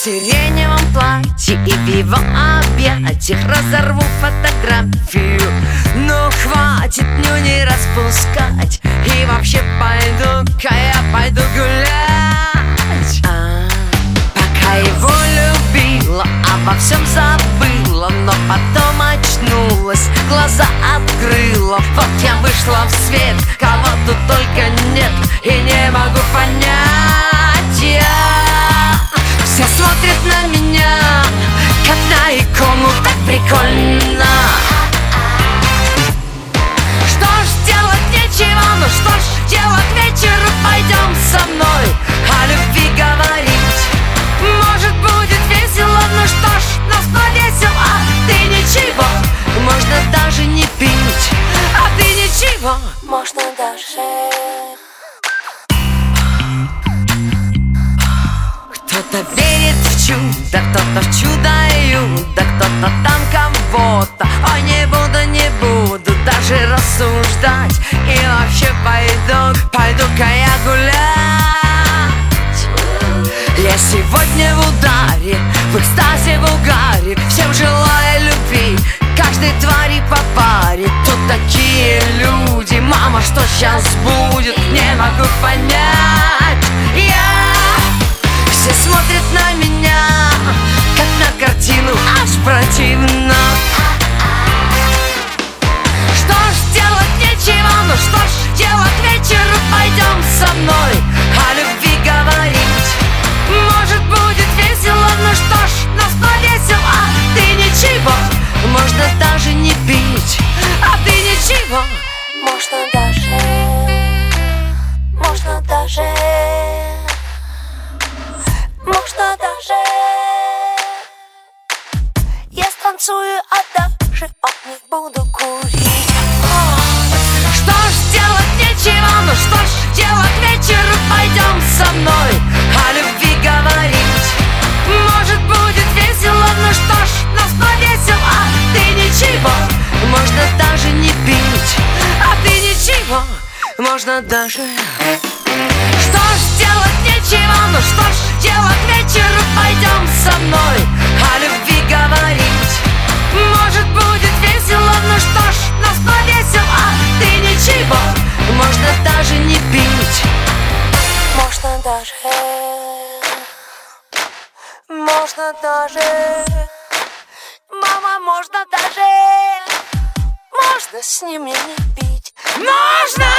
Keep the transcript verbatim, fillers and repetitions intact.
сиреневом платье и в его объятиях разорву фотографию. Ну хватит нюни распускать, и вообще пойду-ка я пойду гулять. а, Пока его любила, обо всем забыла, но потом очнулась, глаза открыла. Вот я вышла в свет, кого тут только нет, и не могу понять я. Все смотрят на меня, как на икону, так прикольно. Что ж, делать нечего, ну что ж, делать вечер, пойдем со мной о любви говорить. Может, будет весело, ну что ж, нас повесил, а ты ничего. Можно даже не пить, а ты ничего. Можно даже. Кто-то верит в чудо, кто-то в чудо-юдо, кто-то там кого-то. Ой, не буду, не буду даже рассуждать. И вообще пойду, пойду-ка я гулять. Я сегодня в ударе, в экстазе, в угаре, всем желая любви, каждой твари по паре. Тут такие люди, мама, что сейчас будет, не могу понять я. Все смотрят на меня, как на картину, аж противно. Что ж, делать нечего, ну что ж, делать вечер, пойдем со мной о любви говорить. Может, будет весело, ну что ж, нас повесил, а ты ничего. Можно даже не пить, а ты ничего. Можно даже. Можно даже. Можно даже. Я станцую, а даже от них буду курить. Что ж, делать нечего, ну что ж, делать вечер, пойдем со мной о любви говорить. Может, будет весело, ну что ж, нас повесил, а ты ничего. Можно даже не пить, а ты ничего. Можно даже. Что ж, делать нечего, ну что ж, делать вечер, пойдем со мной о любви говорить. Может, будет весело, ну что ж, нас повесил, а ты ничего. Можно даже не пить. Можно даже. Можно даже. Мама, можно даже. Можно с ними не пить. Можно!